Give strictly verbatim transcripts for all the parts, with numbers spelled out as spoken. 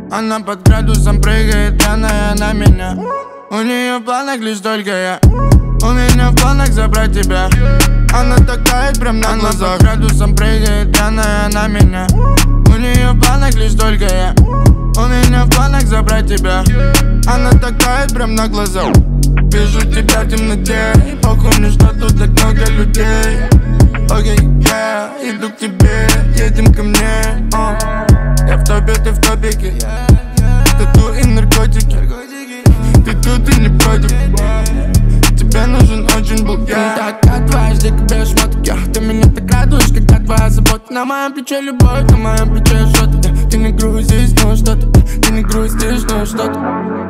Она под градусом прыгает, пьяная на меня. У нее в планах лишь только я. У меня в планах забрать тебя. Она такая прям на глазах. Она под градусом прыгает, пьяная на меня. У нее в планах лишь только я. У меня в планах забрать тебя. Она такая прям на глазах. Вижу тебя в темноте. Похуй мне, что тут так много людей. Окей, okay, yeah, иду к тебе, едем ко мне. uh. Я в топе, ты в топике. Тату и наркотики. Ты тут и не против. Тебе нужен очень был я. Ты такая дважды, как без шмотки. Ты меня так радуешь, когда твоя забота. На моем плече любовь, на моем плече что-то. Ты не грузишь, ну что-то. Ты не грустишь, ну что-то.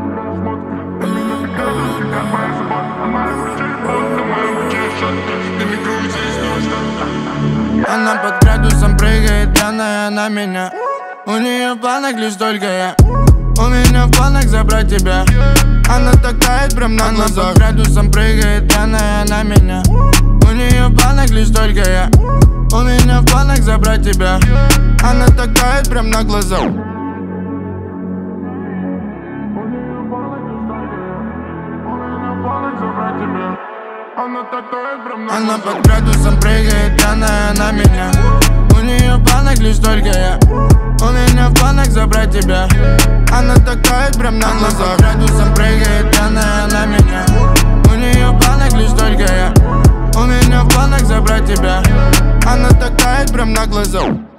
Она под градусом прыгает, пьяная на меня. У нее в планах лишь только я. У меня в планах забрать тебя. Она такая прям на глазах. Она под градусом прыгает, пьяная на меня. У нее в планах лишь только я. У меня в планах забрать тебя. Она такая прям на глазах. Она под градусом прыгает, пьяная на меня. У нее в планах лишь только я. У меня в планах забрать тебя. Она такая прям на глазах. Под градусом прыгает, пьяная на меня. У нее в планах лишь только я. У меня в планах забрать тебя. Она такая прям на глазах.